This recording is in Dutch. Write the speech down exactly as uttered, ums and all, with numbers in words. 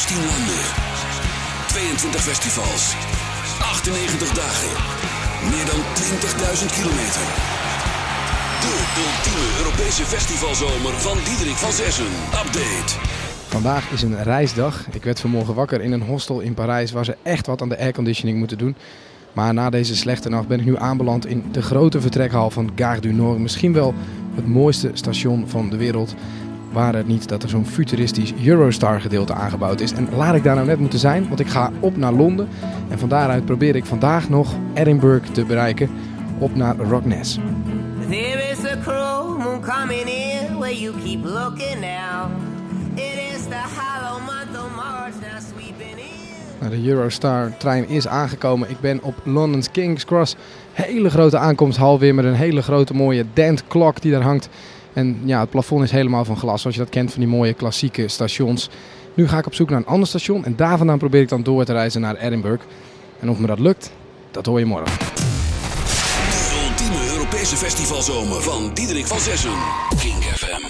zestien landen. tweeëntwintig festivals. achtennegentig dagen. Meer dan twintigduizend kilometer. De ultieme Europese festivalzomer van Diederik van Zessen. Update. Vandaag is een reisdag. Ik werd vanmorgen wakker in een hostel in Parijs waar ze echt wat aan de airconditioning moeten doen. Maar na deze slechte nacht ben ik nu aanbeland in de grote vertrekhal van Gare du Nord. Misschien wel het mooiste station van de wereld. Waar het niet dat er zo'n futuristisch Eurostar gedeelte aangebouwd is. En laat ik daar nou net moeten zijn, want ik ga op naar Londen. En van daaruit probeer ik vandaag nog Edinburgh te bereiken. Op naar Rockness. There is a cruel moon coming in where you keep looking now. It is the hollow month of March now sweeping in. Nou, de Eurostar-trein is aangekomen. Ik ben op London's King's Cross. Hele grote aankomsthal weer met een hele grote mooie dent klok die daar hangt. En ja, het plafond is helemaal van glas, zoals je dat kent van die mooie klassieke stations. Nu ga ik op zoek naar een ander station en daar vandaan probeer ik dan door te reizen naar Edinburgh. En of me dat lukt, dat hoor je morgen. De ultieme Europese festivalzomer van Diederik van Zessen. King F M.